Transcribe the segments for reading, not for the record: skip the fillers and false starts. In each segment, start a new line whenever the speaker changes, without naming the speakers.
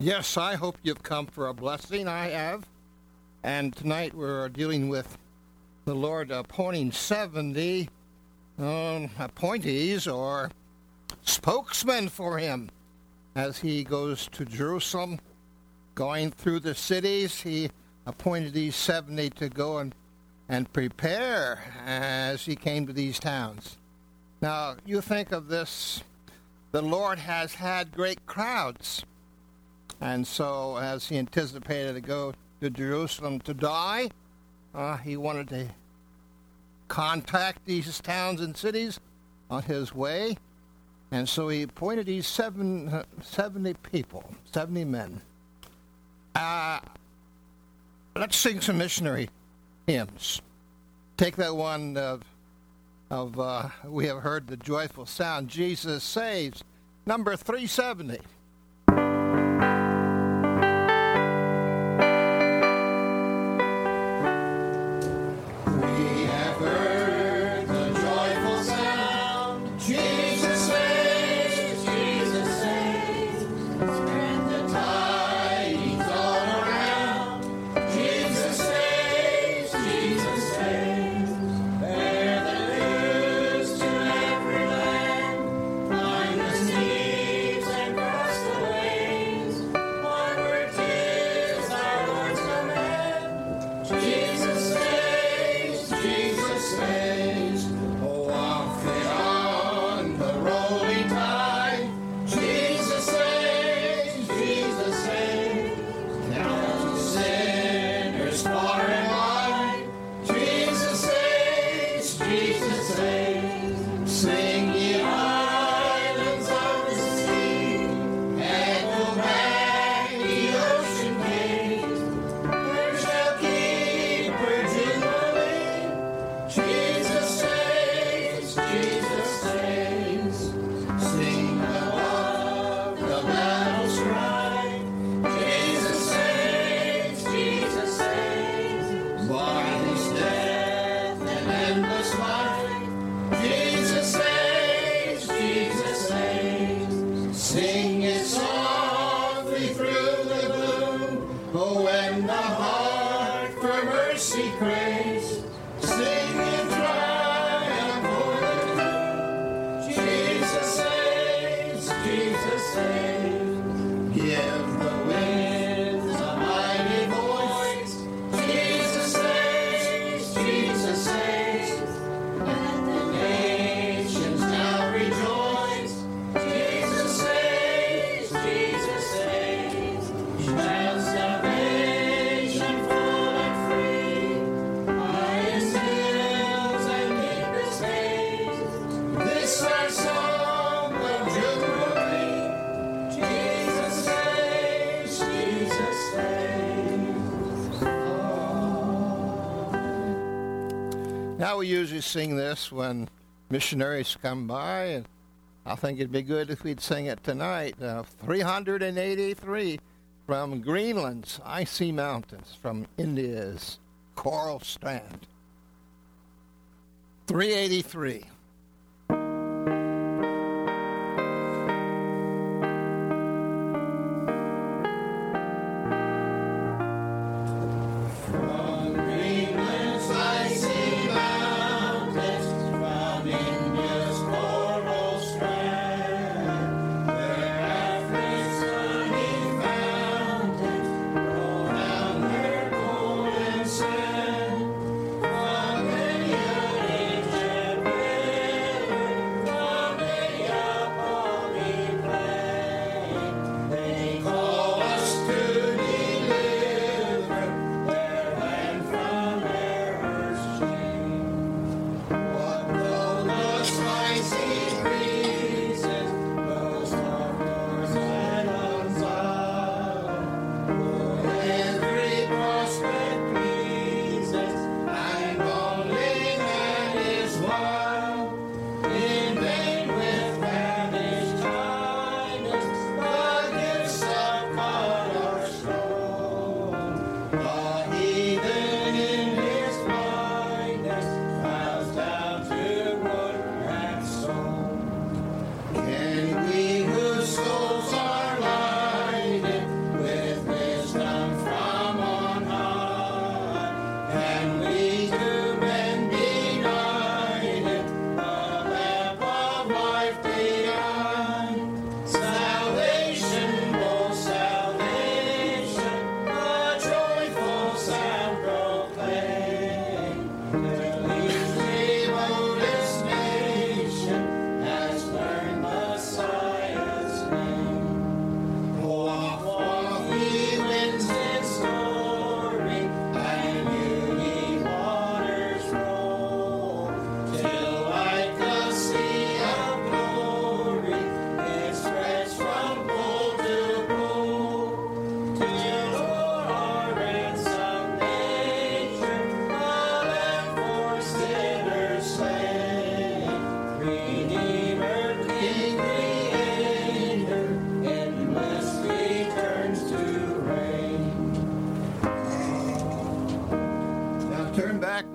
Yes, I hope you've come for a blessing. I have. And tonight we're dealing with the Lord appointing 70 appointees or spokesmen for him as he goes to Jerusalem. Going through the cities, he appointed these 70 to go and prepare as he came to these towns. Now, you think of this, the Lord has had great crowds. And so, as he anticipated to go to Jerusalem to die, he wanted to contact these towns and cities on his way. And so he appointed these 70 people, 70 men. Let's sing some missionary hymns. Take that one of we have heard the joyful sound, Jesus Saves, number 370. Now we usually sing this when missionaries come by, and I think it'd be good if we'd sing it tonight. 383 from Greenland's icy mountains, from India's coral strand. 383.
From the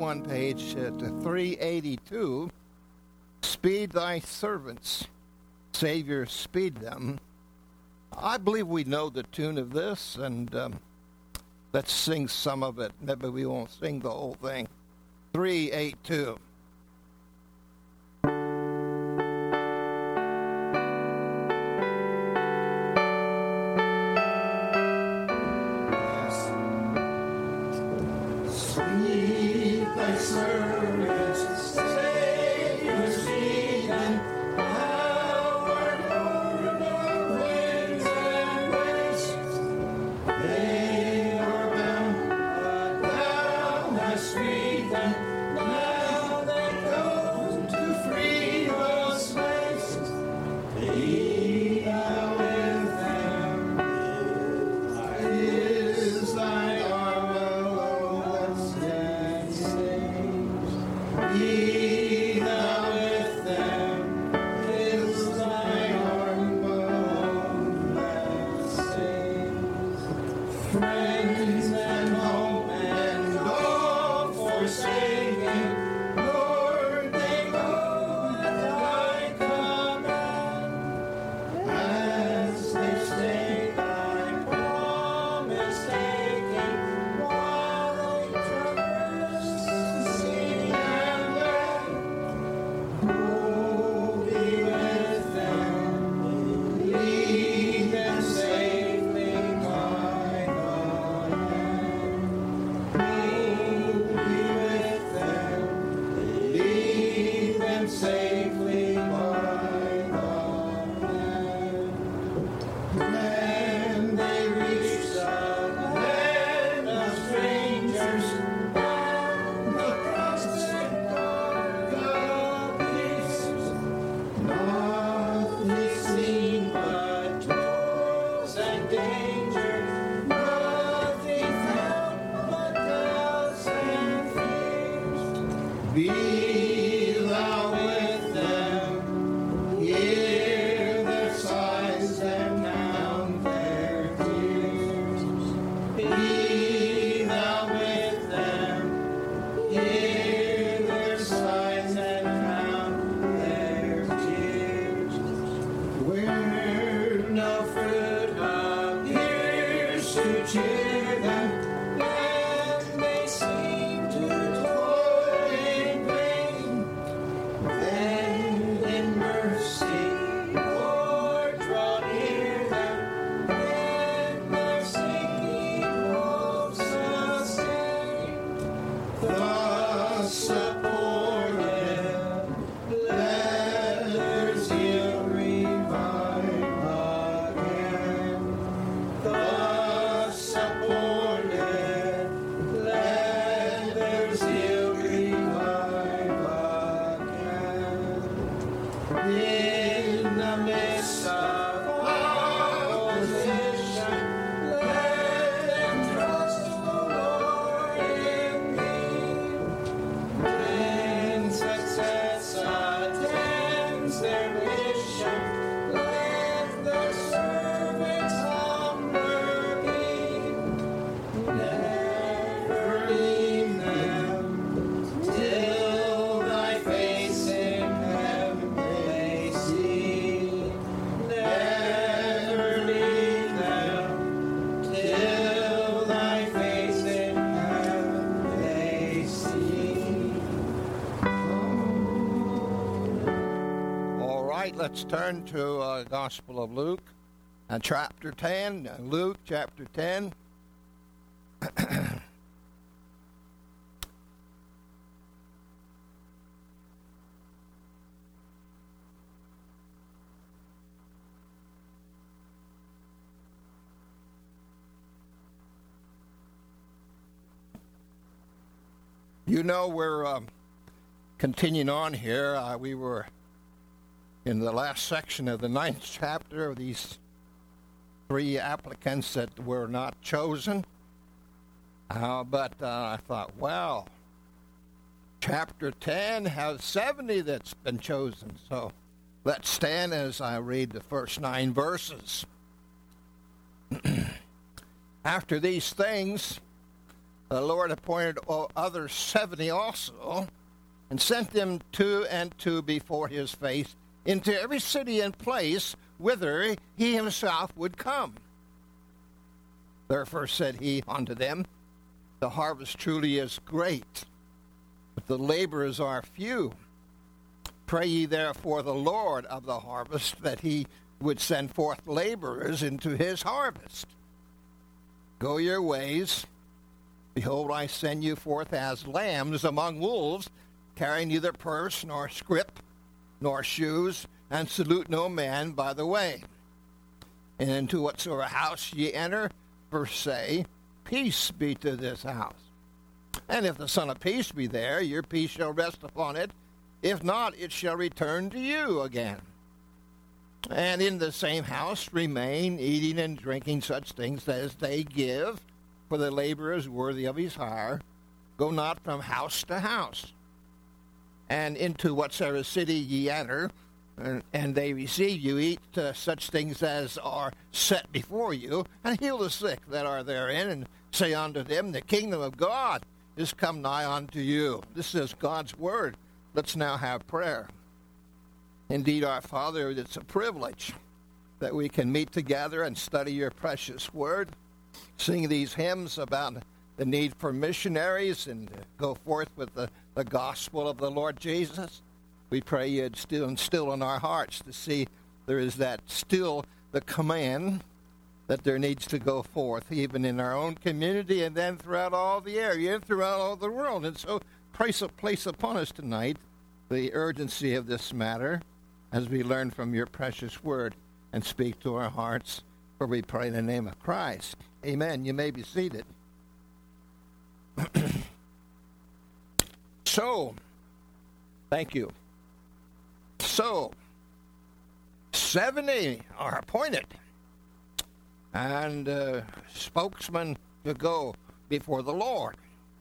one page to 382. Speed thy servants, Savior, speed them. I believe we know the tune of this, and let's sing some of it. Maybe we won't sing the whole thing. 382. Let's turn to Gospel of Luke, chapter 10. Luke, chapter 10. You know, we're continuing on here. We were in the last section of the 9th chapter of these 3 applicants that were not chosen. But I thought, wow, chapter 10 has 70 that's been chosen. So let's stand as I read the first 9 verses. After these things, the Lord appointed other 70 also, and sent them 2 and 2 before his face into every city and place whither he himself would come. Therefore said he unto them, the harvest truly is great, but the laborers are few. Pray ye therefore the Lord of the harvest that he would send forth laborers into his harvest. Go your ways. Behold, I send you forth as lambs among wolves, carry neither purse nor scrip nor shoes, and salute no man by the way. And into whatsoever house ye enter, first say, Peace be to this house. And if the Son of Peace be there, your peace shall rest upon it. If not, it shall return to you again. And in the same house remain, eating and drinking such things as they give, for the laborer is worthy of his hire. Go not from house to house. And into whatsoever city ye enter, and they receive you, eat such things as are set before you, and heal the sick that are therein, and say unto them, the kingdom of God is come nigh unto you. This is God's word. Let's now have prayer. Indeed, our Father, it's a privilege that we can meet together and study your precious word, sing these hymns about the need for missionaries, and go forth with the gospel of the Lord Jesus. We pray you'd still instill in our hearts to see there is that still the command that there needs to go forth, even in our own community and then throughout all the area and throughout all the world. And so place upon us tonight the urgency of this matter as we learn from your precious word and speak to our hearts, for we pray in the name of Christ. Amen. You may be seated. So, thank you. So, 70 are appointed, and spokesmen to go before the Lord.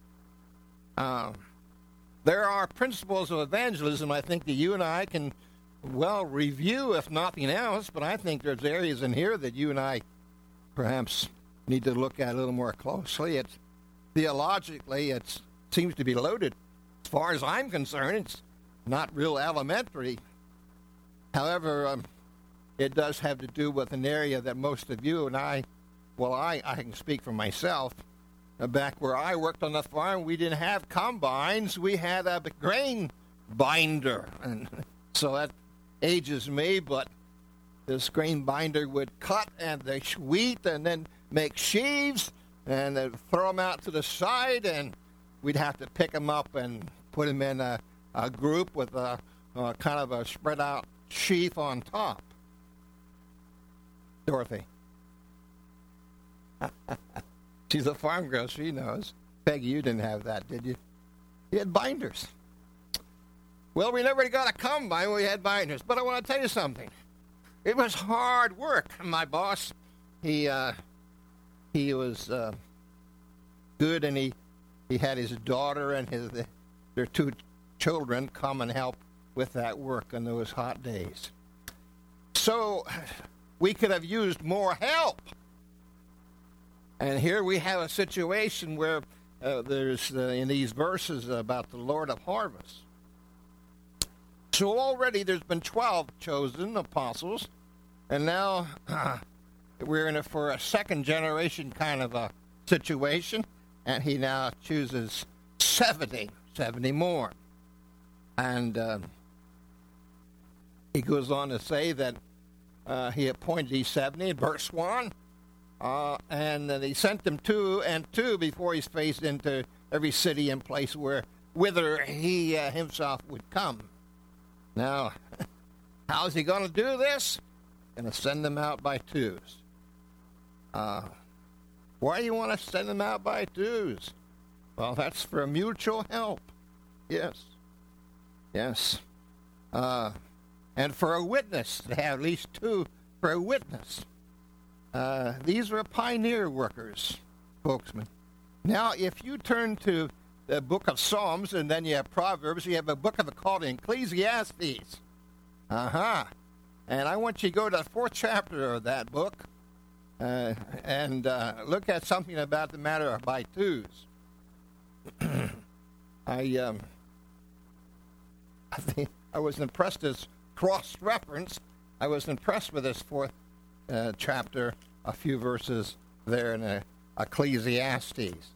There are principles of evangelism I think that you and I can well review, if nothing else, but I think there's areas in here that you and I perhaps need to look at a little more closely. It's theologically, it seems to be loaded. As far as I'm concerned, it's not real elementary. However, it does have to do with an area that most of you and I can speak for myself. Back where I worked on the farm, we didn't have combines. We had a grain binder. And so that ages me, but this grain binder would cut and the wheat and then make sheaves and then throw them out to the side, and we'd have to pick them up and put them in a group with a kind of a spread out sheaf on top. Dorothy. She's a farm girl. She knows. Peggy, you didn't have that, did you? You had binders. Well, we never got a combine. We had binders. But I want to tell you something. It was hard work. My boss, he was good, and he had his daughter and their 2 children come and help with that work on those hot days. So we could have used more help. And here we have a situation where there's in these verses about the Lord of harvest. So already there's been 12 chosen apostles, and now we're in it for a second generation kind of a situation, and he now chooses 70 more. And he goes on to say that he appointed these 70 in verse 1. And he sent them 2 and 2 before he's faced into every city and place whither he himself would come. Now, how's he going to do this? Going to send them out by 2s. Why do you want to send them out by 2s? Well, that's for mutual help. Yes. And for a witness, to have at least 2 for a witness. These are pioneer workers, spokesmen. Now, if you turn to the book of Psalms, and then you have Proverbs, you have a book called Ecclesiastes. And I want you to go to the 4th chapter of that book and look at something about the matter of by 2s. I think I was impressed as cross-reference. I was impressed with this fourth chapter, a few verses there in Ecclesiastes.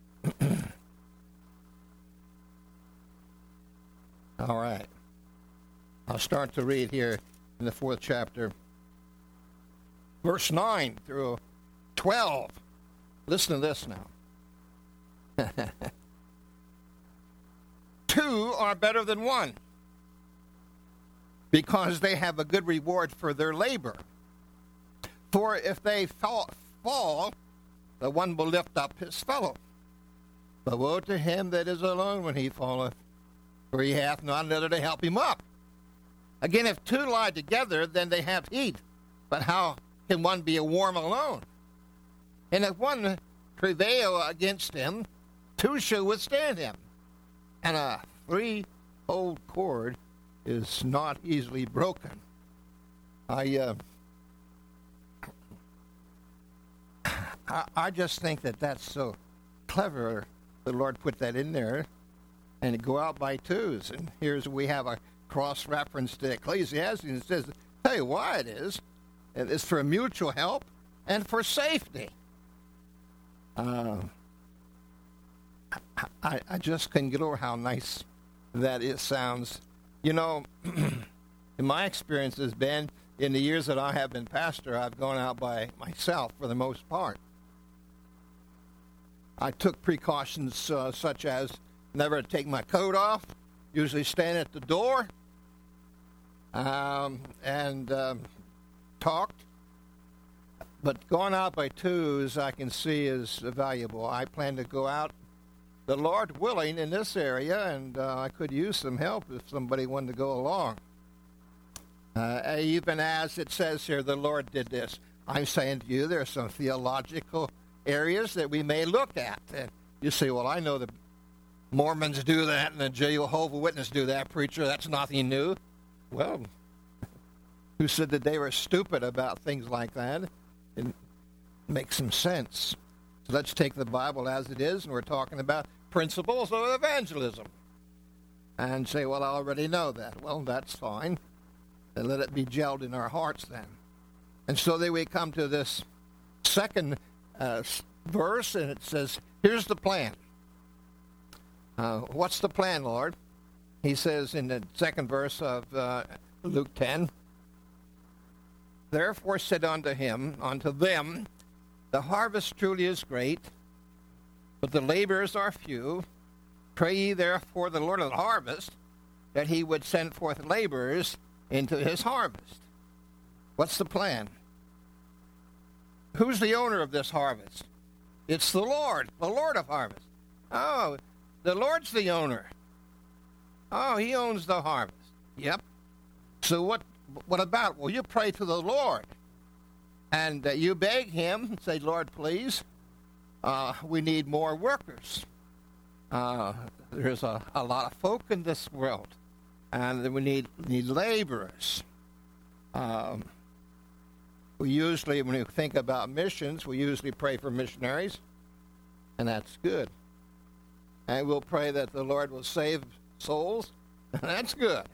All right. I'll start to read here in the fourth chapter, verse 9 through 12. Listen to this now. Two are better than one, because they have a good reward for their labor. For if they fall, the one will lift up his fellow. But woe to him that is alone when he falleth, for he hath not another to help him up. Again, if two lie together, then they have heat. But how can one be warm alone? And if one prevail against him, two shall withstand him. And a threefold cord is not easily broken. I just think that that's so clever. The Lord put that in there, and go out by twos. And here's we have a cross-reference to Ecclesiastes. It says, tell you why it is. It's for mutual help and for safety. I just couldn't get over how nice that it sounds. You know, in my experience has been, in the years that I have been pastor, I've gone out by myself for the most part. I took precautions such as never take my coat off, usually stand at the door, and talked. But going out by twos, I can see is valuable. I plan to go out, the Lord willing, in this area, and I could use some help if somebody wanted to go along. Even as it says here, the Lord did this. I'm saying to you, there are some theological areas that we may look at. And you say, well, I know the Mormons do that and the Jehovah's Witnesses do that, preacher. That's nothing new. Well, who said that they were stupid about things like that? It makes some sense. So let's take the Bible as it is, and we're talking about principles of evangelism. And say, well, I already know that. Well, that's fine. And let it be gelled in our hearts then. And so then we come to this second verse, and it says, here's the plan. What's the plan, Lord? He says in the second verse of Luke 10, therefore said unto them, the harvest truly is great, but the laborers are few. Pray ye therefore the Lord of the harvest, that he would send forth laborers into his harvest. What's the plan? Who's the owner of this harvest? It's the Lord of harvest. Oh, the Lord's the owner. Oh, he owns the harvest. Yep. So what about? Well, you pray to the Lord, and you beg him, say, Lord, please, we need more workers. There's a lot of folk in this world, and we need laborers. We usually, when we think about missions, we usually pray for missionaries, and that's good. And we'll pray that the Lord will save souls, and that's good.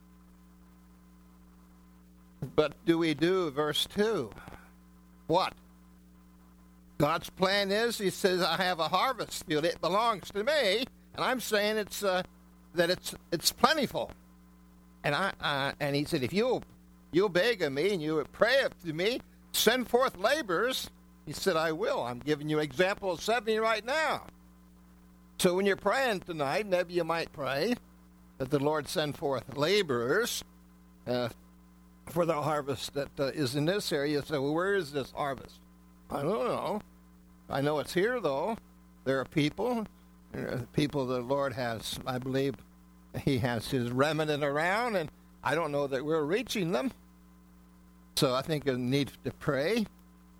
But do we do verse 2? What? God's plan is, he says, I have a harvest field. It belongs to me, and I'm saying it's it's plentiful. And he said, if you'll beg of me and you pray to me, send forth laborers. He said, I will. I'm giving you an example of 70 right now. So when you're praying tonight, maybe you might pray that the Lord send forth laborers for the harvest that is in this area. So where is this harvest? I don't know. I know it's here, though. There are people the Lord has, I believe, he has his remnant around, and I don't know that we're reaching them. So I think you need to pray.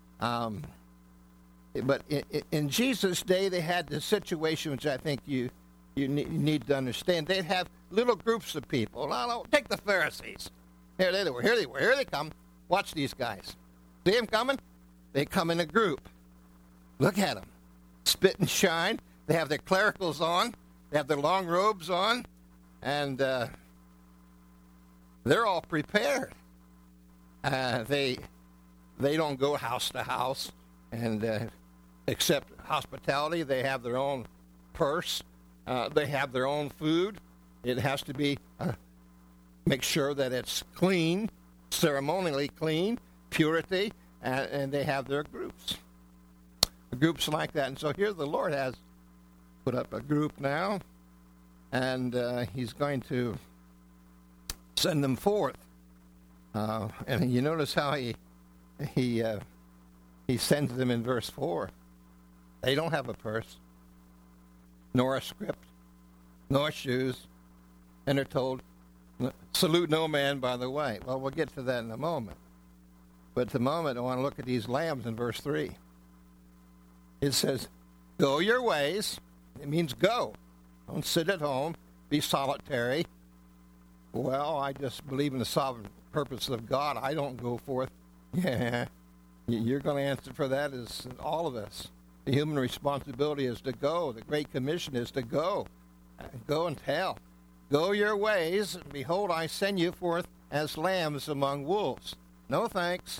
But in Jesus' day, they had this situation, which I think you need to understand. They'd have little groups of people. Now, take the Pharisees. Here they were. Here they come. Watch these guys. See them coming? They come in a group. Look at them. Spit and shine. They have their clericals on. They have their long robes on. And they're all prepared. They don't go house to house and accept hospitality. They have their own purse. They have their own food. It has to be make sure that it's clean, ceremonially clean, purity, and they have their groups like that. And so here the Lord has put up a group now, and he's going to send them forth. And you notice how he sends them in verse 4. They don't have a purse, nor a script, nor shoes, and they're told, salute no man by the way. Well, we'll get to that in a moment. But at the moment, I want to look at these lambs in verse 3. It says, go your ways. It means go. Don't sit at home. Be solitary. Well, I just believe in the sovereign purpose of God. I don't go forth. Yeah, you're going to answer for that as all of us. The human responsibility is to go. The Great Commission is to go. Go and tell. Go your ways, and behold, I send you forth as lambs among wolves. No thanks.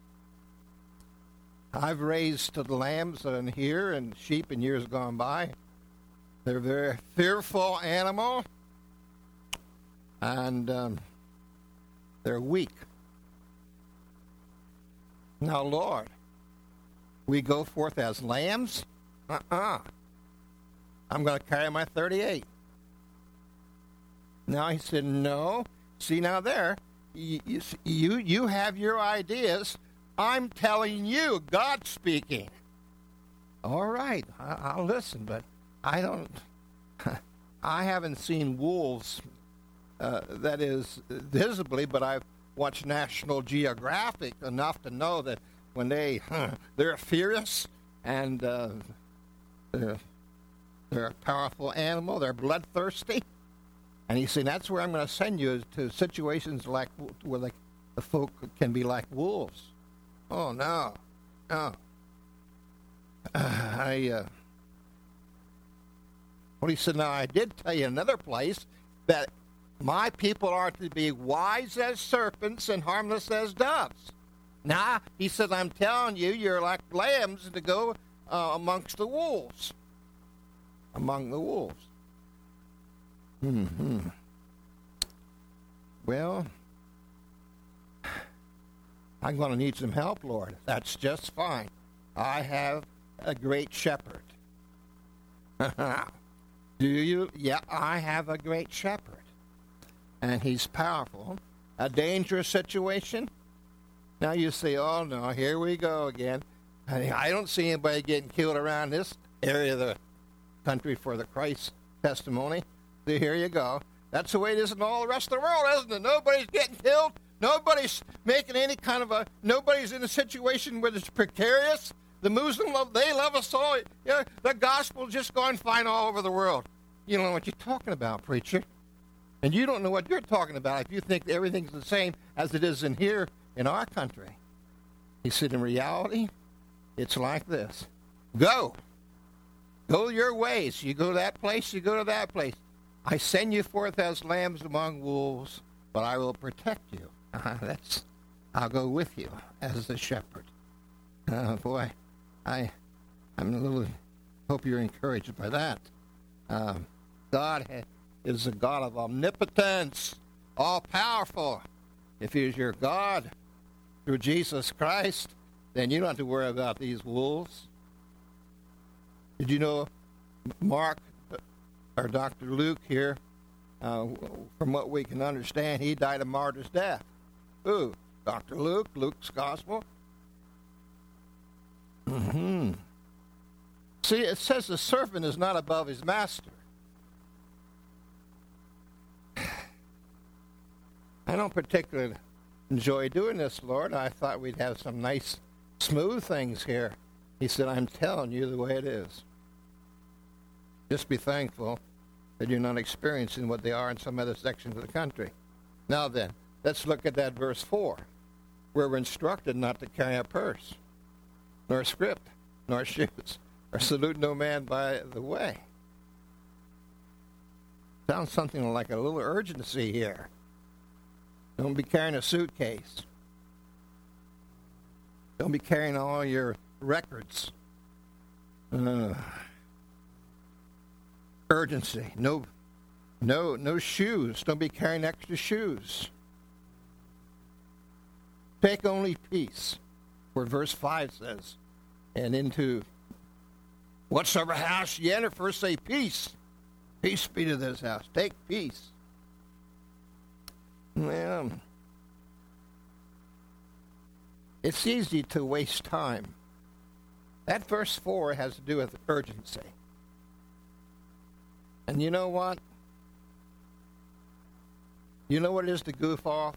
I've raised the lambs in here and sheep in years gone by. They're a very fearful animal, and they're weak. Now, Lord, we go forth as lambs? I'm going to carry my 38. Now he said, no. See, now there, you have your ideas. I'm telling you, God speaking. All right, I'll listen, but I haven't seen wolves, that is, visibly, but I've watched National Geographic enough to know that when they're fierce, and they're a powerful animal, they're bloodthirsty. And he's saying, that's where I'm going to send you, to situations like where the folk can be like wolves. Oh, no. Well, he said, now I did tell you another place that my people are to be wise as serpents and harmless as doves. Now, he said, I'm telling you, you're like lambs to go amongst the wolves. Among the wolves. Well, I'm going to need some help, Lord. That's just fine. I have a great shepherd. Do you? Yeah, I have a great shepherd. And he's powerful. A dangerous situation? Now you say, oh, no, here we go again. I don't see anybody getting killed around this area of the country for the Christ testimony. So here you go. That's the way it is in all the rest of the world, isn't it? Nobody's getting killed. Nobody's making any kind of nobody's in a situation where it's precarious. The Muslim they love us all. Yeah, the gospel just going fine all over the world. You don't know what you're talking about, preacher. And you don't know what you're talking about if you think everything's the same as it is in here in our country. He said, in reality, it's like this. Go. Go your ways. You go to that place, you go to that place. I send you forth as lambs among wolves, but I will protect you. I'll go with you as the shepherd. Boy, I'm a little, hope you're encouraged by that. God is a God of omnipotence, all-powerful. If He is your God through Jesus Christ, then you don't have to worry about these wolves. Did you know Mark, or Dr. Luke here, from what we can understand, he died a martyr's death. Who? Dr. Luke, Luke's gospel. See, it says the servant is not above his master. I don't particularly enjoy doing this, Lord. I thought we'd have some nice, smooth things here. He said, I'm telling you the way it is. Just be thankful that you're not experiencing what they are in some other sections of the country. Now then, let's look at that verse 4, where we're instructed not to carry a purse, nor script, nor shoes. or salute no man by the way. Sounds something like a little urgency here. Don't be carrying a suitcase. Don't be carrying all your records. Urgency. No shoes. Don't be carrying extra shoes. Take only peace, where verse 5 says. And into whatsoever house ye enter, first say peace. Peace be to this house. Take peace. Well, it's easy to waste time. That verse 4 has to do with urgency. And you know what? You know what it is to goof off?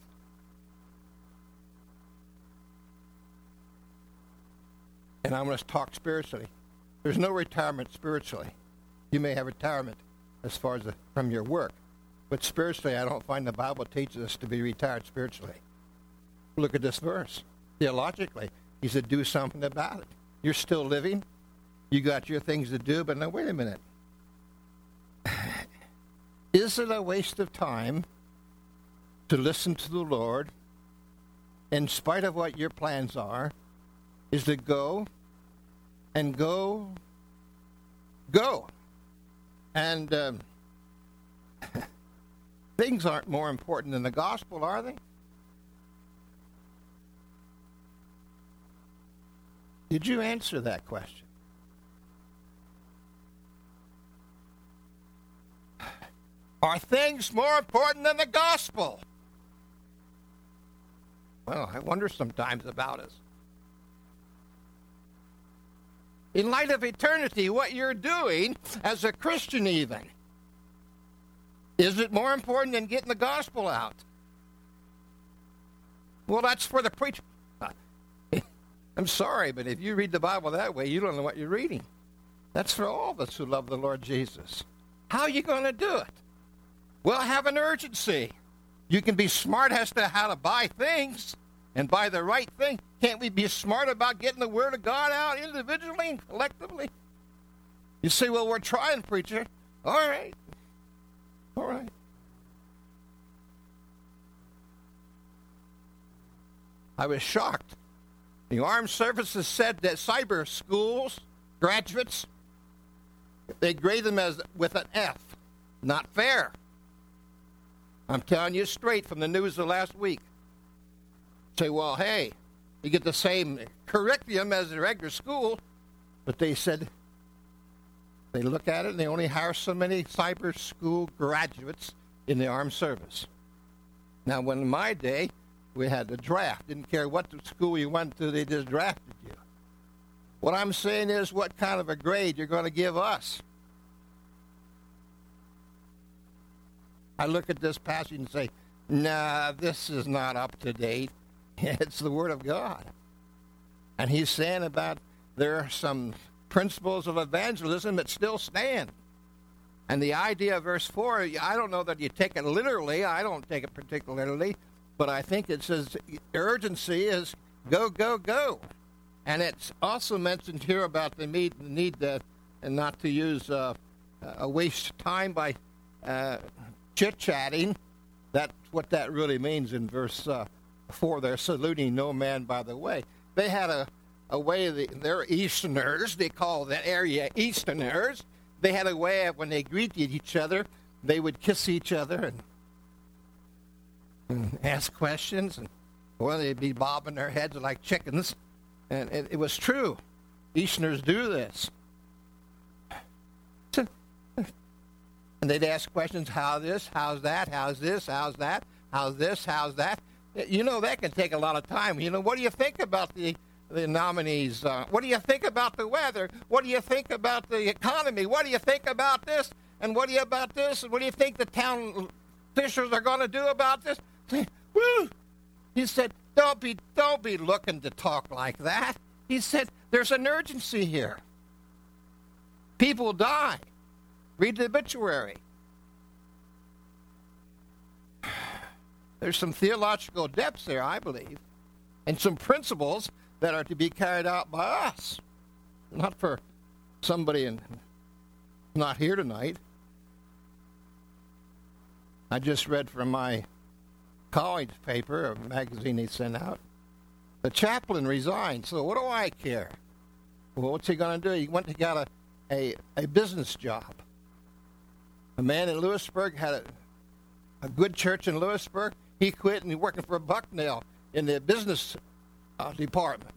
And I'm going to talk spiritually. There's no retirement spiritually. You may have retirement as far as from your work. But spiritually, I don't find the Bible teaches us to be retired spiritually. Look at this verse. Theologically, he said, do something about it. You're still living. You got your things to do, but now wait a minute. Is it a waste of time to listen to the Lord, in spite of what your plans are, is to go. And things aren't more important than the gospel, are they? Did you answer that question? Are things more important than the gospel? Well, I wonder sometimes about us. In light of eternity, what you're doing as a Christian even, is it more important than getting the gospel out? Well, that's for the preacher. I'm sorry, but if you read the Bible that way, you don't know what you're reading. That's for all of us who love the Lord Jesus. How are you going to do it? Well, have an urgency. You can be smart as to how to buy things and buy the right thing. Can't we be smart about getting the Word of God out individually and collectively? You say, well, we're trying, preacher. All right. All right. I was shocked. The Armed Services said that cyber schools, graduates, they grade them with an F. Not fair. I'm telling you straight from the news of last week. Say, well, hey, you get the same curriculum as the regular school, but they said they look at it and they only hire so many cyber school graduates in the armed service. Now, when in my day, we had the draft. Didn't care what school you went to, they just drafted you. What I'm saying is what kind of a grade you're going to give us. I look at this passage and say, nah, this is not up to date. It's the Word of God. And he's saying about there are some principles of evangelism that still stand. And the idea of verse 4, I don't know that you take it literally. I don't take it particularly. But I think it says urgency is go, go, go. And it's also mentioned here about the need to, and not to use a waste time by chit-chatting. That's what that really means in verse 4 there, saluting no man by the way. They had a way, they're Easterners, they call that area Easterners. They had a way of when they greeted each other, they would kiss each other and ask questions, and well, they'd be bobbing their heads like chickens. And it was true. Easterners do this. And they'd ask questions, how this, how's that, how's this, how's that, how's this, how's that. You know, that can take a lot of time. You know, what do you think about the nominees? What do you think about the weather? What do you think about the economy? What do you think about this? And what do you about this? And what do you think the town officials are going to do about this? Woo! He said, don't be looking to talk like that. He said, there's an urgency here. People die. Read the obituary. There's some theological depths there, I believe, and some principles that are to be carried out by us. Not for somebody not here tonight. I just read from my college paper, a magazine they sent out. The chaplain resigned, so what do I care? Well, what's he going to do? He went and got a business job. A man in Lewisburg had a good church in Lewisburg. He quit and he's working for Bucknell in the business department.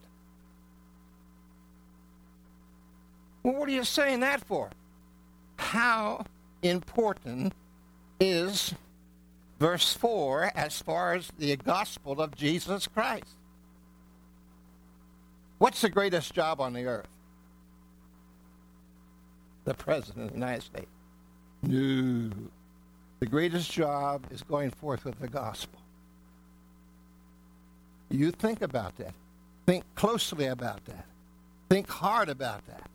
Well, what are you saying that for? How important is verse 4 as far as the gospel of Jesus Christ? What's the greatest job on the earth? The President of the United States. No. The greatest job is going forth with the gospel. You think about that. Think closely about that. Think hard about that.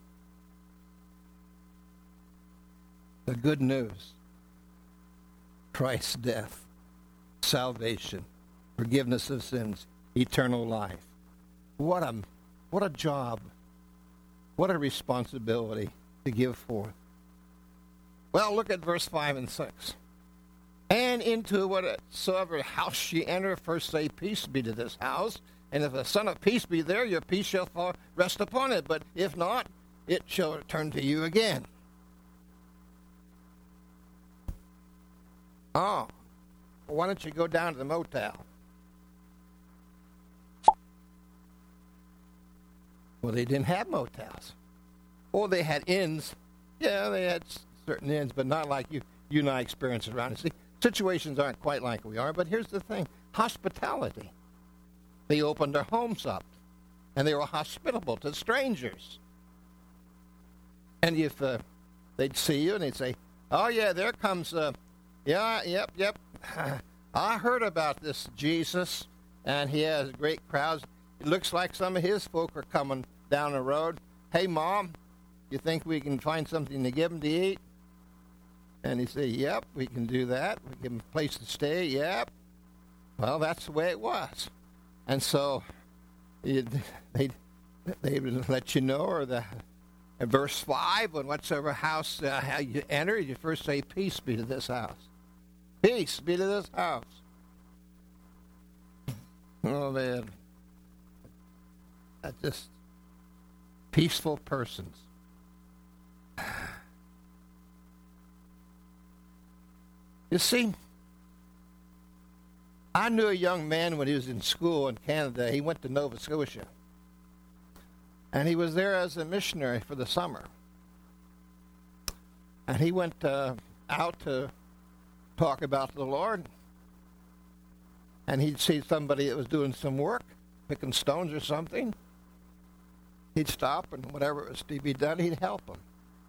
The good news. Christ's death, salvation, forgiveness of sins, eternal life. What a job. What a responsibility to give forth. Well, look at verse 5 and 6. And into whatsoever house ye enter, first say, peace be to this house. And if the Son of Peace be there, your peace shall rest upon it. But if not, it shall return to you again. Oh, well, why don't you go down to the motel? Well, they didn't have motels. Or they had inns. Yeah, they had certain inns, but not like you and I experience around. See, situations aren't quite like we are, but here's the thing. Hospitality. They opened their homes up, and they were hospitable to strangers. And if they'd see you, and they'd say, oh, yeah, there comes... Yep. I heard about this Jesus, and he has great crowds. It looks like some of his folk are coming down the road. Hey, Mom, you think we can find something to give them to eat? And he said, yep, we can do that. We give them a place to stay, yep. Well, that's the way it was. And so they would let you know, or in verse 5, when whatsoever house you enter, you first say, peace be to this house. Peace be to this house. Oh, man. That's just peaceful persons. You see, I knew a young man when he was in school in Canada. He went to Nova Scotia. And he was there as a missionary for the summer. And he went out to talk about the Lord. And he'd see somebody that was doing some work, picking stones or something. He'd stop, and whatever was to be done, he'd help them.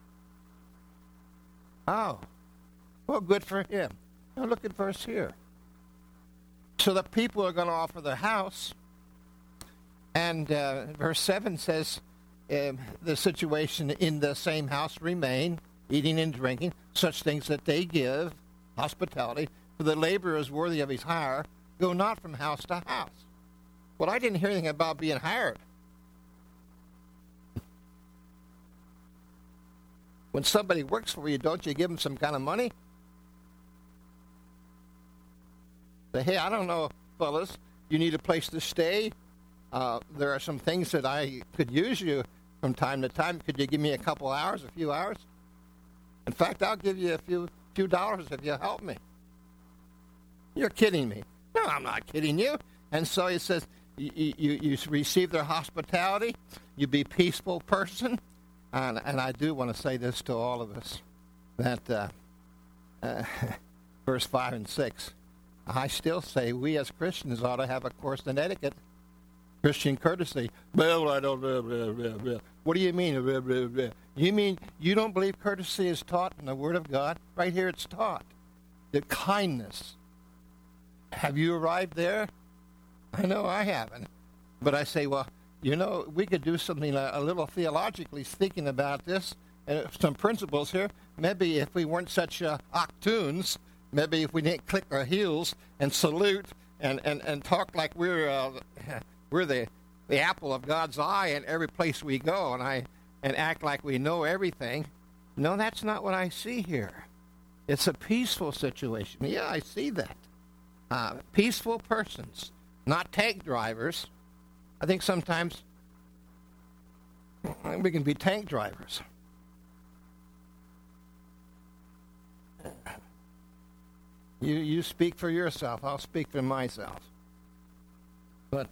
Oh, well, good for him. Now look at verse here. So the people are going to offer their house. And verse 7 says, the situation in the same house remain, eating and drinking, such things that they give, hospitality, for the laborer is worthy of his hire, go not from house to house. Well, I didn't hear anything about being hired. When somebody works for you, don't you give them some kind of money? Say, hey, I don't know, fellas, you need a place to stay? There are some things that I could use you from time to time. Could you give me a couple hours, a few hours? In fact, I'll give you a few dollars if you help me. You're kidding me. No, I'm not kidding you. And so he says, you receive their hospitality. You be a peaceful person. And I do want to say this to all of us, that verse 5 and 6, I still say we as Christians ought to have a course in etiquette, Christian courtesy. Well, I don't. What do you mean? You mean you don't believe courtesy is taught in the Word of God? Right here it's taught. The kindness. Have you arrived there? I know I haven't. But I say, well, you know, we could do something a little theologically speaking about this, some principles here. Maybe if we weren't such octoons, maybe if we didn't click our heels and salute and talk like we're the apple of God's eye in every place we go. And and act like we know everything. No, that's not what I see here. It's a peaceful situation. Yeah, I see that. Peaceful persons, not tank drivers. I think sometimes we can be tank drivers. You speak for yourself. I'll speak for myself. But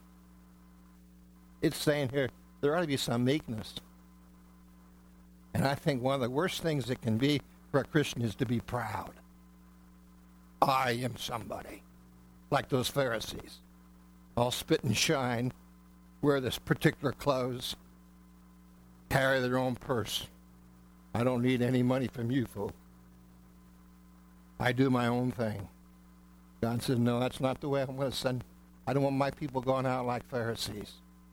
it's saying here there ought to be some meekness. And I think one of the worst things that can be for a Christian is to be proud. I am somebody. Like those Pharisees. All spit and shine, wear this particular clothes, carry their own purse. I don't need any money from you, folks. I do my own thing. God said, no, that's not the way I'm going to send. I don't want my people going out like Pharisees.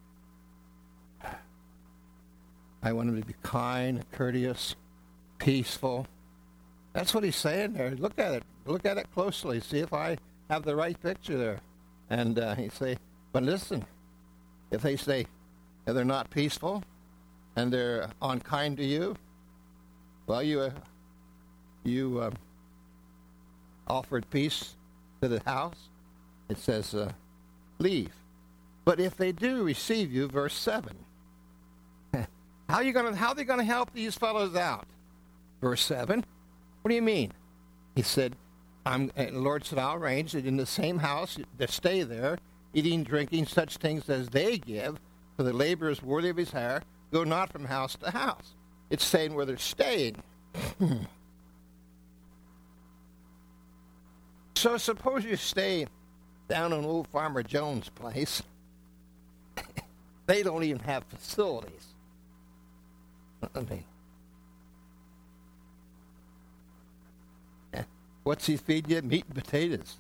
I want them to be kind, courteous, peaceful. That's what he's saying there. Look at it. Look at it closely. See if I have the right picture there. And he say, but listen, if they say that they're not peaceful and they're unkind to you, well, you offered peace to the house. It says, leave. But if they do receive you, verse 7, how are they going to help these fellows out? Verse 7, what do you mean? He said, the Lord said, I'll arrange that in the same house to stay there, eating, drinking, such things as they give, for the laborers worthy of his hire, go not from house to house. It's saying where they're staying. So suppose you stay down in old Farmer Jones' place. They don't even have facilities. What's he feed you? Meat and potatoes.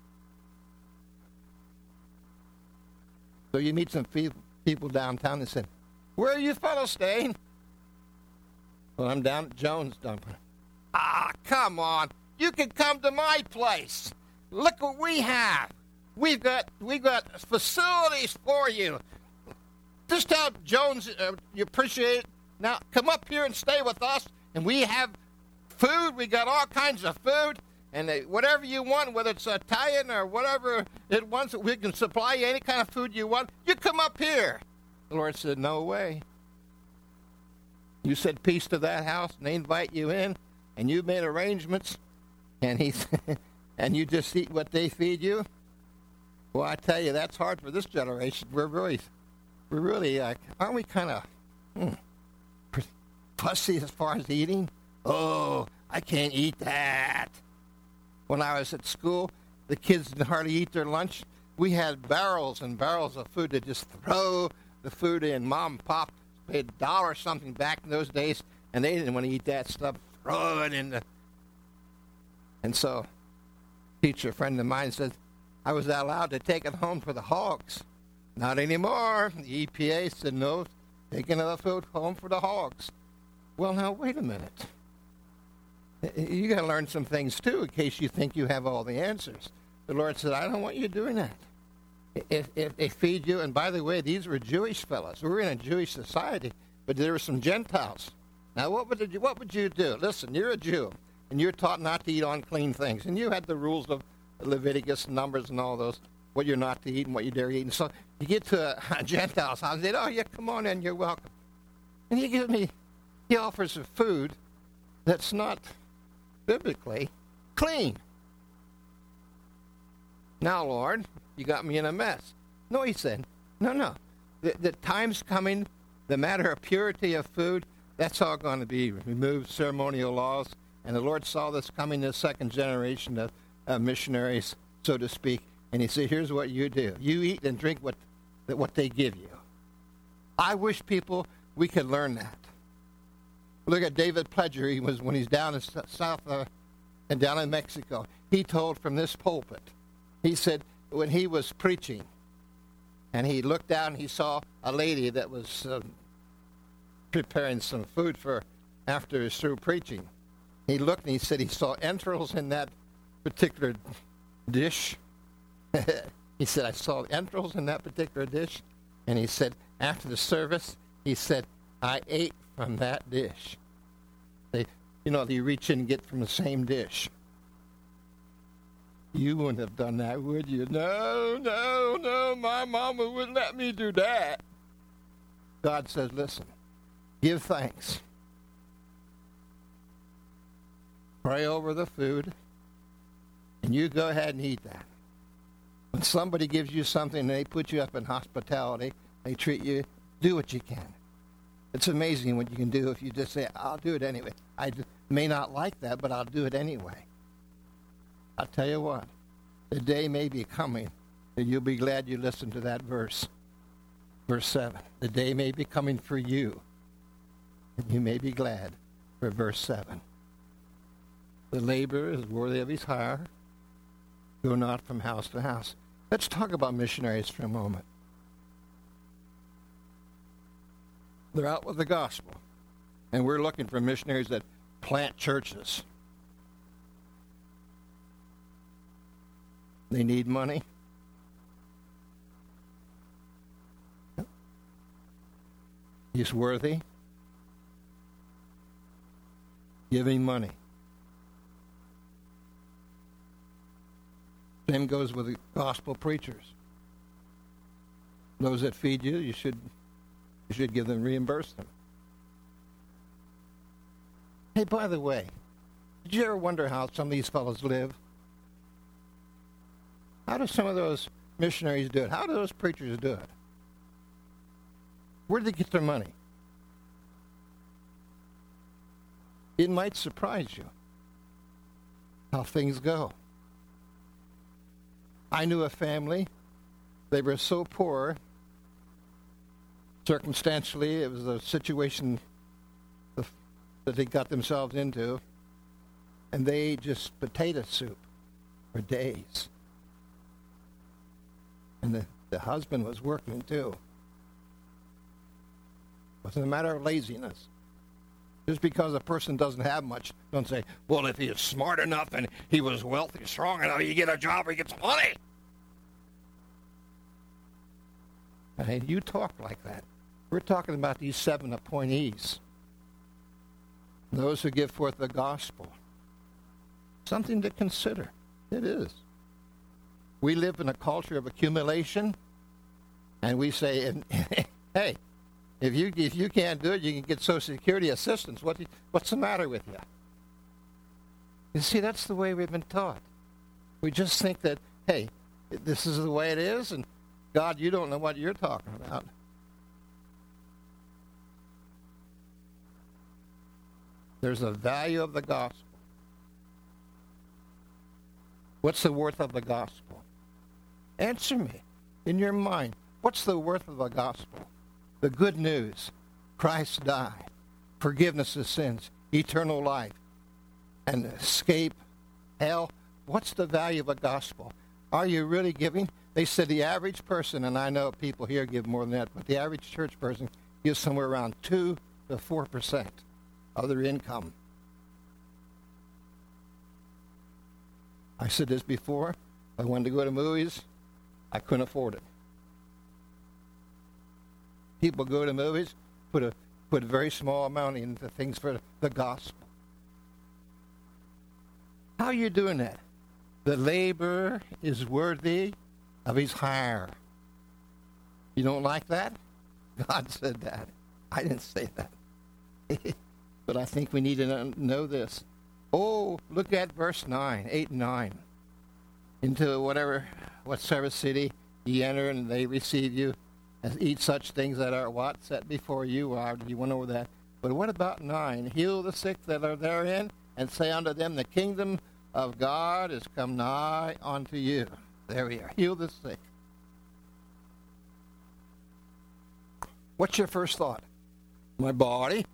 So you meet some people downtown and said, where are you fellows staying? Well, I'm down at Jones' dumping. Come on. You can come to my place. Look what we have. We've got facilities for you. Just tell Jones you appreciate it. Now, come up here and stay with us, and we have food. We got all kinds of food, and whatever you want, whether it's Italian or whatever it wants, we can supply you any kind of food you want. You come up here. The Lord said, no way. You said peace to that house, and they invite you in, and you made arrangements, and and you just eat what they feed you. Well, I tell you, that's hard for this generation. We're really, aren't we kind of fussy as far as eating? Oh, I can't eat that. When I was at school, the kids didn't hardly eat their lunch. We had barrels and barrels of food to just throw the food in. Mom and Pop paid $1 something back in those days, and they didn't want to eat that stuff. Throw it in the... And so, a teacher friend of mine said, I was allowed to take it home for the hogs. Not anymore. The EPA said, no, taking the food home for the hogs. Well, now, wait a minute. You got to learn some things, too, in case you think you have all the answers. The Lord said, I don't want you doing that. If they feed you, and by the way, these were Jewish fellows. We were in a Jewish society, but there were some Gentiles. Now, what would you do? Listen, you're a Jew, and you're taught not to eat unclean things. And you had the rules of Leviticus, Numbers, and all those, what you're not to eat and what you dare eat. And so you get to a Gentile's house, and they say, oh, yeah, come on in, you're welcome. And he offers a food that's not biblically clean. Now, Lord, you got me in a mess. No, he said, no. The time's coming, the matter of purity of food, that's all going to be removed, ceremonial laws. And the Lord saw this coming, the second generation of missionaries, so to speak. And he said, here's what you do. You eat and drink what they give you. I wish we could learn that. Look at David Pledger. When he's down in south and down in Mexico, he told from this pulpit. He said when he was preaching, and he looked down and he saw a lady that was preparing some food for after he was through preaching. He looked and he said he saw entrails in that particular dish. He said, I saw entrails in that particular dish. And he said, after the service, he said, I ate from that dish. You reach in and get from the same dish. You wouldn't have done that, would you? No, my mama wouldn't let me do that. God says, listen, give thanks. Pray over the food, and you go ahead and eat that. When somebody gives you something and they put you up in hospitality, they treat you, do what you can. It's amazing what you can do if you just say, I'll do it anyway. I may not like that, but I'll do it anyway. I'll tell you what, the day may be coming that you'll be glad you listened to that verse. Verse 7. The day may be coming for you, and you may be glad for verse 7. The laborer is worthy of his hire. Go not from house to house. Let's talk about missionaries for a moment. They're out with the gospel, and we're looking for missionaries that plant churches. They need money. He's worthy. Give him money. Same goes with the gospel preachers. Those that feed you, you should give them, reimburse them. Hey, by the way, did you ever wonder how some of these fellows live? How do some of those missionaries do it? How do those preachers do it? Where do they get their money? It might surprise you how things go. I knew a family. They were so poor. Circumstantially, it was a situation that they got themselves into, and they ate just potato soup for days. And the husband was working too. It wasn't a matter of laziness. Just because a person doesn't have much, don't say, well, if he is smart enough and he was wealthy, strong enough, he get a job or he gets money. And you talk like that. We're talking about these 7 appointees. Those who give forth the gospel. Something to consider. It is. We live in a culture of accumulation, and we say, hey, if you can't do it, you can get Social Security assistance. What's the matter with you? You see, that's the way we've been taught. We just think that, hey, this is the way it is, and God, you don't know what you're talking about. There's a value of the gospel. What's the worth of the gospel? Answer me in your mind. What's the worth of the gospel? The good news. Christ died. Forgiveness of sins. Eternal life. And escape hell. What's the value of a gospel? Are you really giving? They said the average person, and I know people here give more than that, but the average church person gives somewhere around 2 to 4% of their income. I said this before. I wanted to go to movies. I couldn't afford it. People go to movies, put a very small amount into things for the gospel. How are you doing that? The laborer is worthy of his hire. You don't like that? God said that. I didn't say that. But I think we need to know this. Oh, look at verse 9, 8 and 9. Into whatsoever city ye enter, and they receive you, and eat such things that are what? Set before you. You went over that. But what about 9? Heal the sick that are therein, and say unto them, the kingdom of God is come nigh unto you. There we are. Heal the sick. What's your first thought? My body.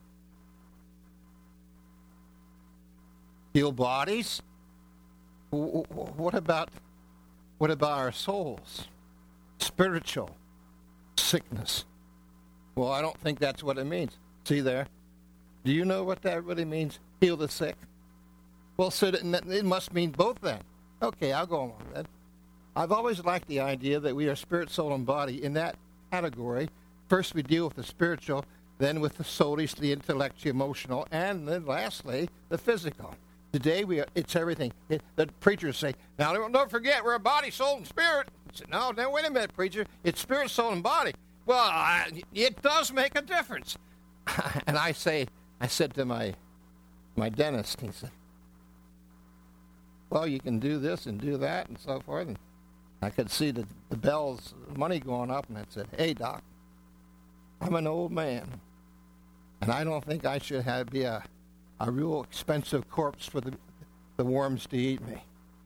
Heal bodies. What about our souls? Spiritual sickness. Well, I don't think that's what it means. See there? Do you know what that really means? Heal the sick. Well, so it must mean both then. Okay, I'll go along with that. I've always liked the idea that we are spirit, soul, and body. In that category, first we deal with the spiritual, then with the soulish, the intellectual, emotional, and then lastly, the physical. Today, it's everything. The preachers say, now don't forget, we're a body, soul, and spirit. I said, no, wait a minute, preacher. It's spirit, soul, and body. Well, it does make a difference. And I said to my dentist, he said, well, you can do this and do that and so forth. And I could see the bells, money going up, and I said, hey, doc, I'm an old man, and I don't think I should be a real expensive corpse for the worms to eat me.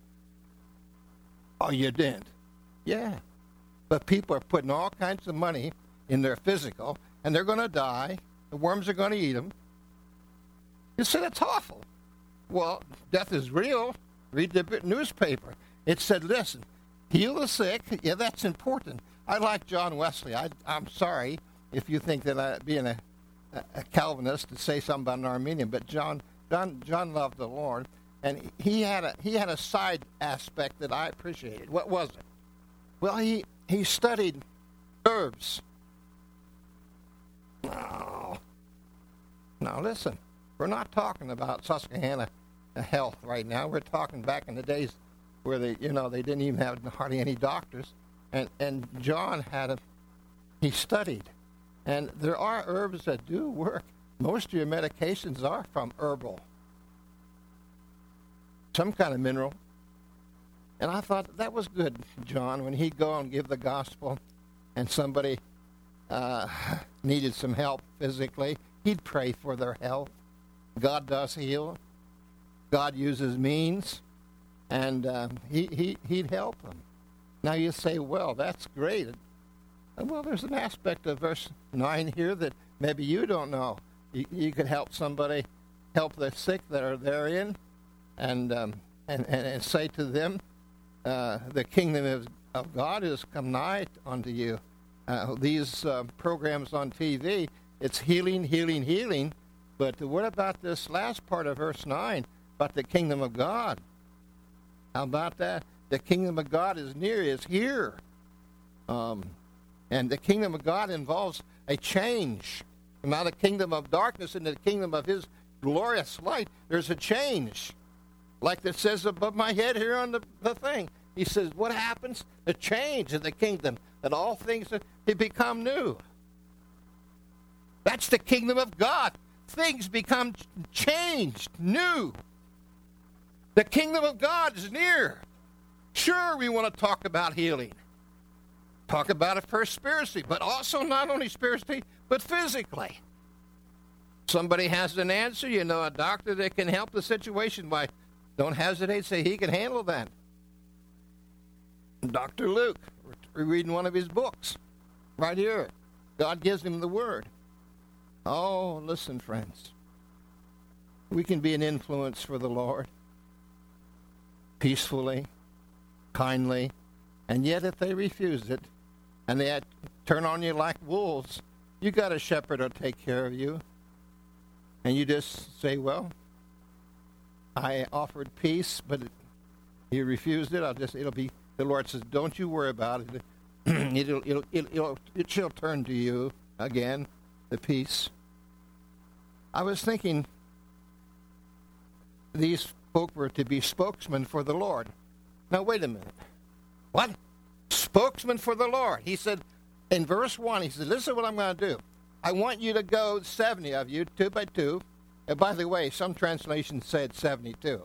Oh, you didn't? Yeah. But people are putting all kinds of money in their physical, and they're going to die. The worms are going to eat them. You say that's awful. Well, death is real. Read the newspaper. It said, listen, heal the sick. Yeah, that's important. I like John Wesley. I'm sorry if you think that I, being a Calvinist, to say something about an Arminian, but John loved the Lord, and he had a side aspect that I appreciated. What was it? Well, he studied herbs. Now listen, we're not talking about Susquehanna health right now. We're talking back in the days where they didn't even have hardly any doctors, and John he studied. And there are herbs that do work. Most of your medications are from herbal. Some kind of mineral. And I thought that was good, John, when he'd go and give the gospel and somebody needed some help physically, he'd pray for their health. God does heal. God uses means. And he'd help them. Now you say, well, that's great. Well, there's an aspect of verse 9 here that maybe you don't know. You could help somebody, help the sick that are therein, and say to them, the kingdom of God is come nigh unto you. These programs on TV, it's healing, healing, healing. But what about this last part of verse 9, about the kingdom of God? How about that? The kingdom of God is near, is here. And the kingdom of God involves a change. From out of the kingdom of darkness into the kingdom of his glorious light, there's a change. Like it says above my head here on the thing. He says, what happens? A change in the kingdom, that all things they become new. That's the kingdom of God. Things become changed, new. The kingdom of God is near. Sure, we want to talk about healing. Talk about it first spiritually, but also not only spiritually, but physically. Somebody has an answer, a doctor that can help the situation. Why, don't hesitate, say he can handle that. Dr. Luke, we're reading one of his books right here. God gives him the word. Oh, listen, friends. We can be an influence for the Lord peacefully, kindly, and yet if they refuse it, and they turn on you like wolves, you got a shepherd to take care of you. And you just say, well, I offered peace, but he refused it. The Lord says, don't you worry about it. It shall turn to you again, the peace. I was thinking these folk were to be spokesmen for the Lord. Now, wait a minute. What? Spokesman for the Lord. He said, in verse 1, he said, listen to what I'm going to do. I want you to go, 70 of you, 2 by 2. And by the way, some translations said 72.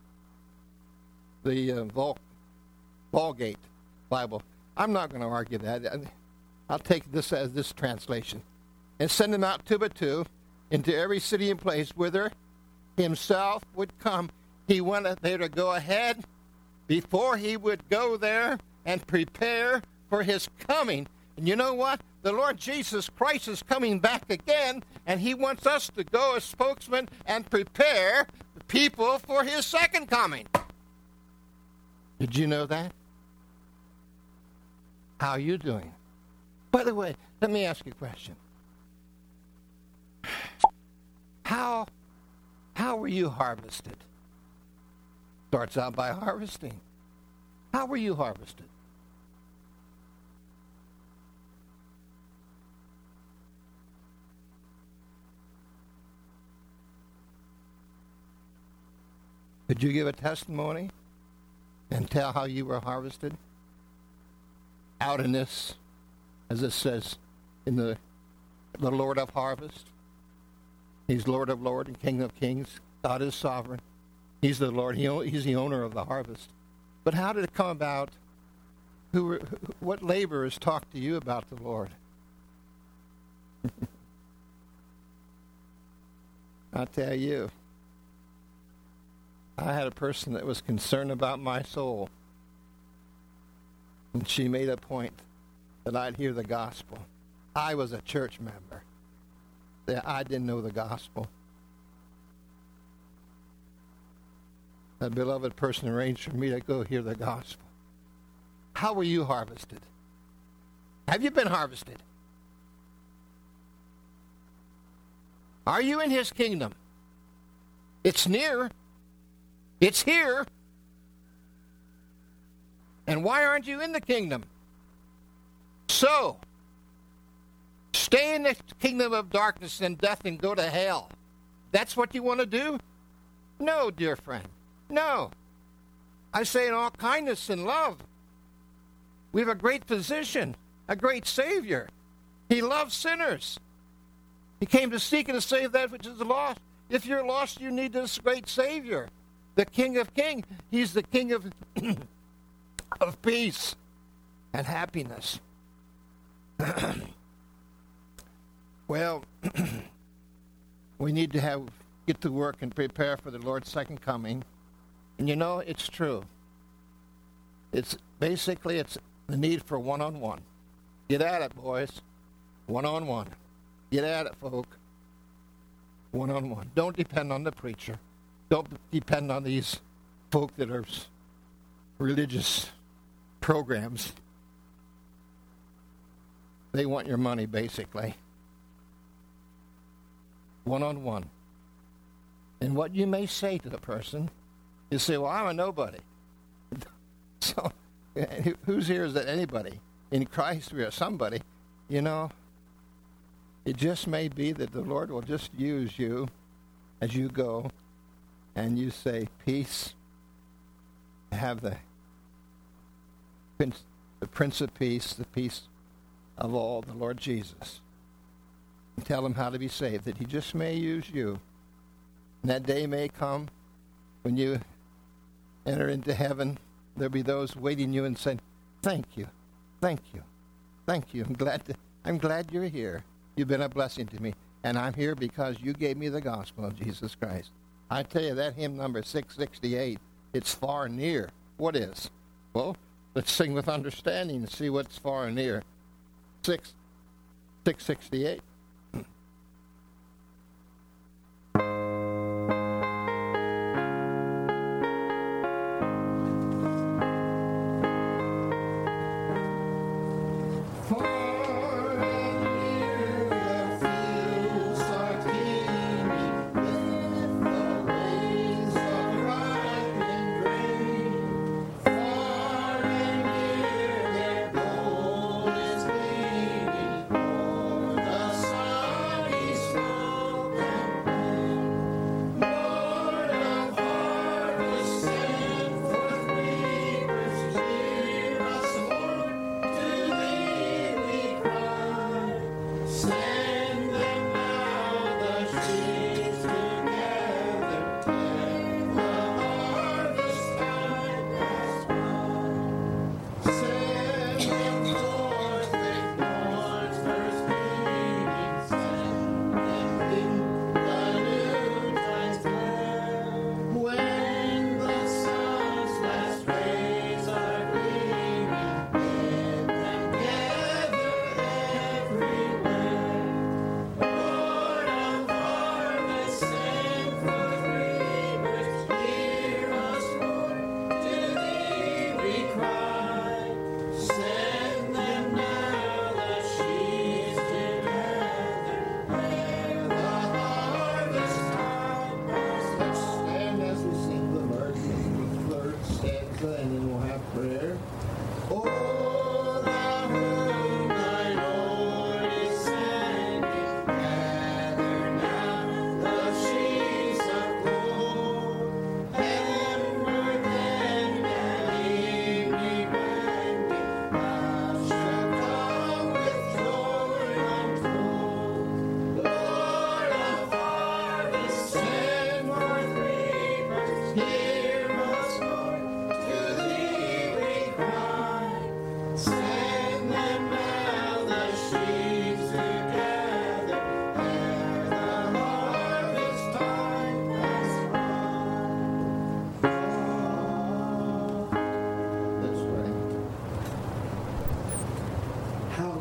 The Vulgate Bible. I'm not going to argue that. I'll take this as this translation. And send them out 2 by 2 into every city and place whither himself would come. He wanted there to go ahead before he would go there and prepare for his coming. And you know what? The Lord Jesus Christ is coming back again, and he wants us to go as spokesmen and prepare the people for his second coming. Did you know that? How are you doing? By the way, let me ask you a question. How were you harvested? Starts out by harvesting. How were you harvested? Could you give a testimony and tell how you were harvested? Out in this, as it says, in the Lord of harvest. He's Lord of lords and King of kings. God is sovereign. He's the Lord. He's the owner of the harvest. But how did it come about? What laborers talked to you about the Lord? I tell you, I had a person that was concerned about my soul. And she made a point that I'd hear the gospel. I was a church member. That I didn't know the gospel. A beloved person arranged for me to go hear the gospel. How were you harvested? Have you been harvested? Are you in his kingdom? It's near. It's here. And why aren't you in the kingdom? So, stay in the kingdom of darkness and death and go to hell. That's what you want to do? No, dear friend. No. I say in all kindness and love. We have a great physician, a great Savior. He loves sinners. He came to seek and to save that which is lost. If you're lost, you need this great Savior, the King of Kings. He's the King of, of peace and happiness. Well, we need to get to work and prepare for the Lord's second coming. And you know, it's true. It's the need for one-on-one. Get at it, boys. One-on-one. Get at it, folk. One-on-one. Don't depend on the preacher. Don't depend on these folk that are religious programs. They want your money, basically. One-on-one. And what you may say to the person, you say, well, I'm a nobody. So, who's here is that anybody? In Christ, we are somebody. You know, it just may be that the Lord will just use you as you go, and you say, peace. Have the Prince of Peace, the peace of all, the Lord Jesus. And tell him how to be saved, that he just may use you. And that day may come when you enter into heaven. There'll be those waiting you and saying, thank you, thank you, thank you. I'm glad you're here. You've been a blessing to me. And I'm here because you gave me the gospel of Jesus Christ. I tell you, that hymn number 668, it's far and near. What is? Well, let's sing with understanding and see what's far and near. 668.
The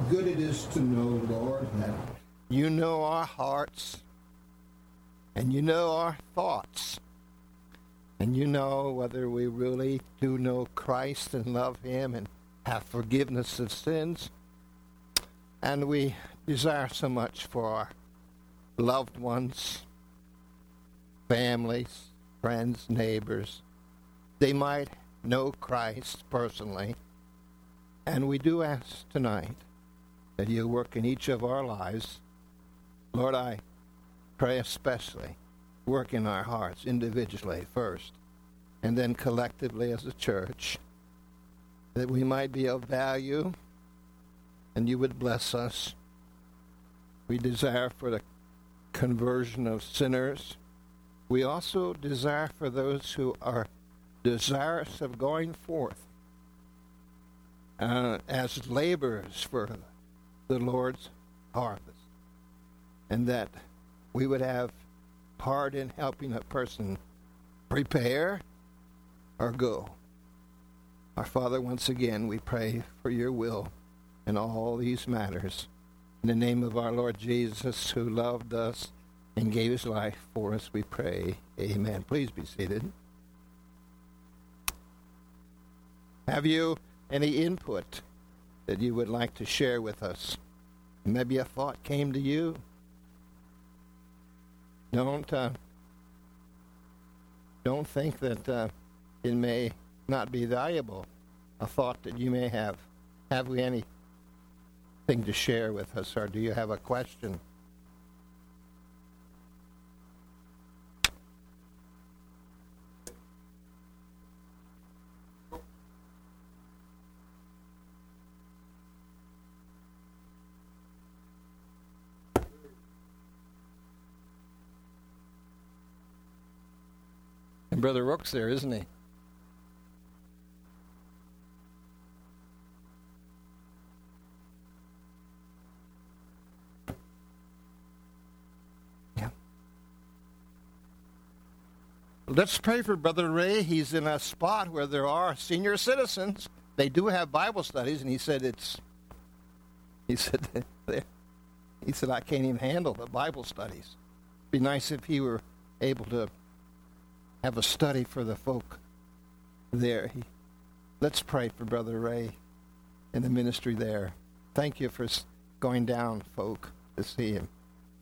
good it is to know, Lord, that you know our hearts, and you know our thoughts, and you know whether we really do know Christ and love him and have forgiveness of sins. And we desire so much for our loved ones, families, friends, neighbors. They might know Christ personally. And we do ask tonight that you work in each of our lives. Lord, I pray especially work in our hearts individually first, and then collectively as a church, that we might be of value and you would bless us. We desire for the conversion of sinners. We also desire for those who are desirous of going forth as laborers for the Lord's harvest, and that we would have part in helping a person prepare or go. Our Father, once again, we pray for your will in all these matters. In the name of our Lord Jesus, who loved us and gave his life for us, we pray. Amen. Please be seated. Have you any input that you would like to share with us? Maybe a thought came to you. Don't think that it may not be valuable, a thought that you may have. Have we anything to share with us, or do you have a question? And Brother Rook's there, isn't he? Yeah. Let's pray for Brother Ray. He's in a spot where there are senior citizens. They do have Bible studies, and he said I can't even handle the Bible studies. It'd be nice if he were able to have a study for the folk there. Let's pray for Brother Ray and the ministry there. Thank you for going down, folk, to see him.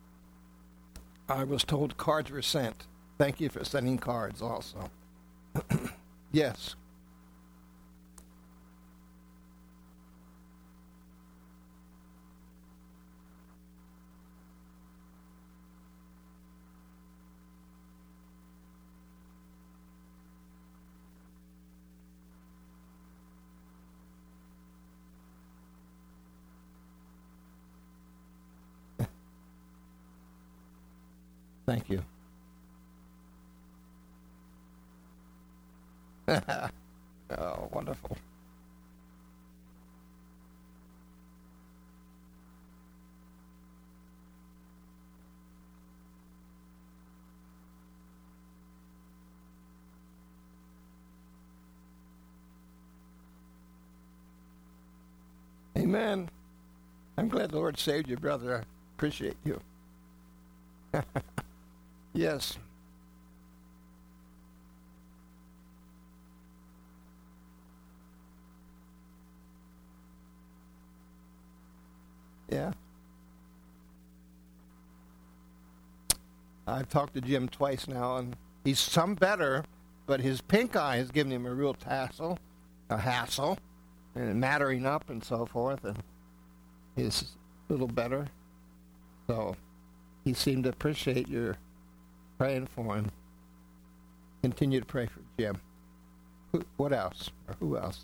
I was told cards were sent. Thank you for sending cards also. Yes. Thank you. Oh, wonderful. Amen. I'm glad the Lord saved you, brother. I appreciate you. Yes. Yeah. I've talked to Jim twice now, and he's some better, but his pink eye has given him a real hassle, and mattering up and so forth, and he's a little better. So he seemed to appreciate your praying for him. Continue to pray for Jim. What else? Or who else?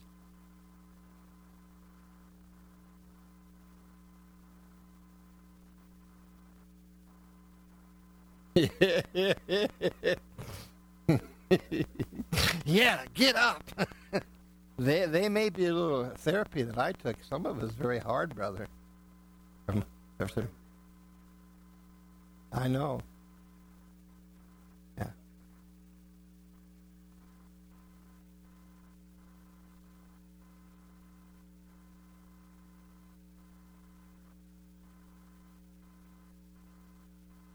Yeah, get up. They may be a little therapy that I took. Some of it is very hard, brother. I know. Yeah.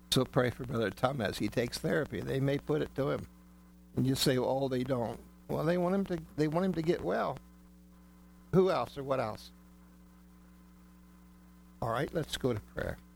So pray for Brother Tom as he takes therapy. They may put it to him. And you say, oh, they don't. Well, they want him to get well. Who else or what else? All right, let's go to prayer.